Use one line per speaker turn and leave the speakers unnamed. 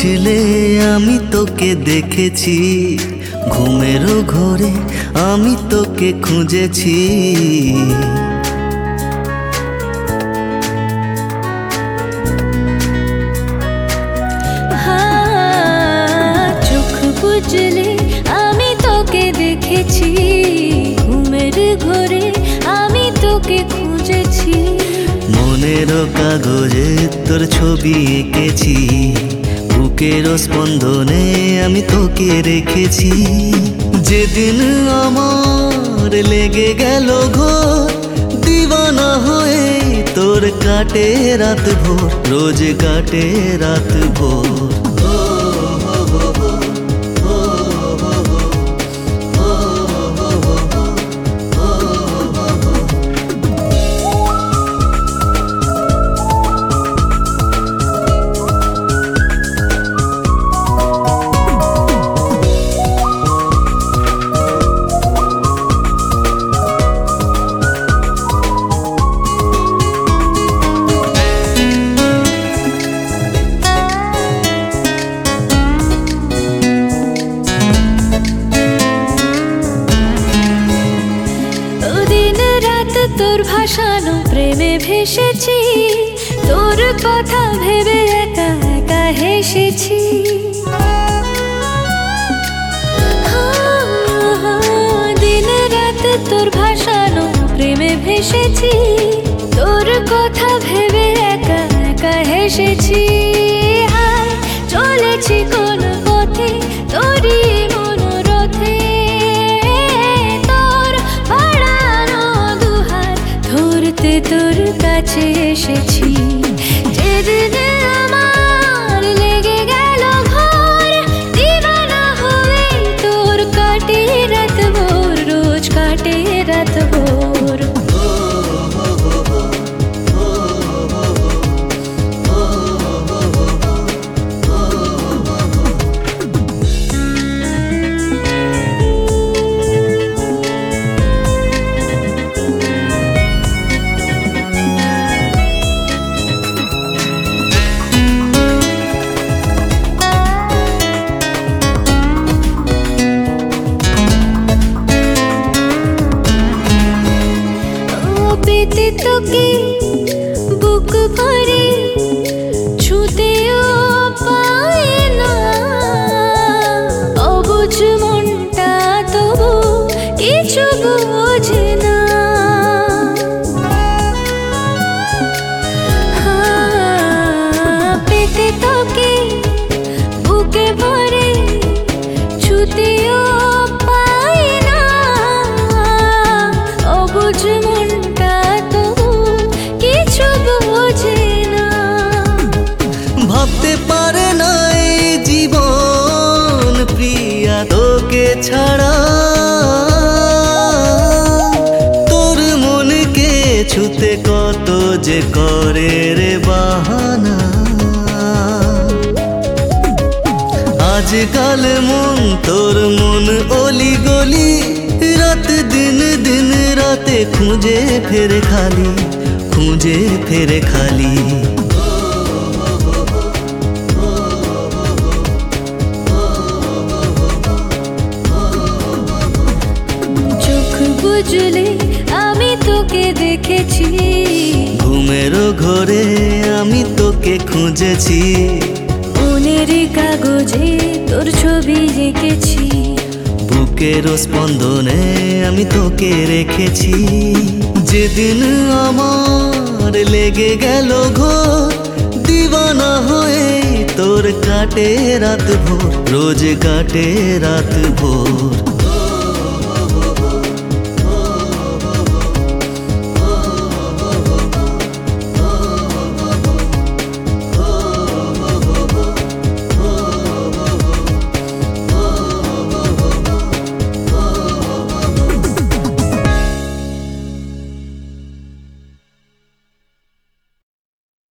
বুঝলে আমি তোকে দেখেছি, ঘুমেরও ঘোরে আমি তোকে খুঁজেছি।
চোখ বুঝলে আমি তোকে দেখেছি, ঘুমের ঘোরে আমি তোকে খুঁজেছি।
মনের কাগজে তোর ছবি এঁকেছি, বুকের স্পন্দনে আমি তোকে রেখেছি। যেদিন আমার লেগে গেল ঘোর, দিওয়ানা হয়ে তোর কাটে রাত ভোর, রোজ কাটে রাত ভোর।
তোর ভাসানো প্রেমে ভেসেছি, তোর কথা ভেবে একা একা হেসেছি। দিন রাত তোর ভাসানো প্রেমে ভেসেছি, তোর কথা ভেবে একা একা হেসেছি। চলেছি কোন পথে তোরই মনোরথে, তোর কাছে এসেছি। যেদিন আমার লেগে গেল ঘোর, দিওয়ানা হয়ে তোর কাটে রাত ভোর, রোজ কাটে রাত ভোর। পেতে তোকে বুক ভরে ছুতেও পায় না, অবুঝ মনটা তবু কিছু বোঝে না। পেতে তোকে বুকে ভরে ছুতেও পায় না, অবুঝ
ভাবতে পারে না এই জীবন প্রিয়া তোকে ছাড়া, তোর মনকে ছুতে কত যে করে রে বাহানা। আজকাল মন তোর মন অলি গলি, রাত দিন দিন রাতে খুঁজে ফেরে খালি, খুঁজে ফেরে খালি।
বুঝলে আমি তোকে দেখেছি,
ঘুমেরও ঘোরে আমি তোকে খুঁজেছি।
মনের কাগজে তোর ছবি এঁকেছি,
বুকের স্পন্দনে আমি তোকে রেখেছি। যেদিন আমার লেগে গেল ঘোর, দিওয়ানা হয়ে তোর কাটে রাত ভোর, রোজ কাটে রাত ভোর।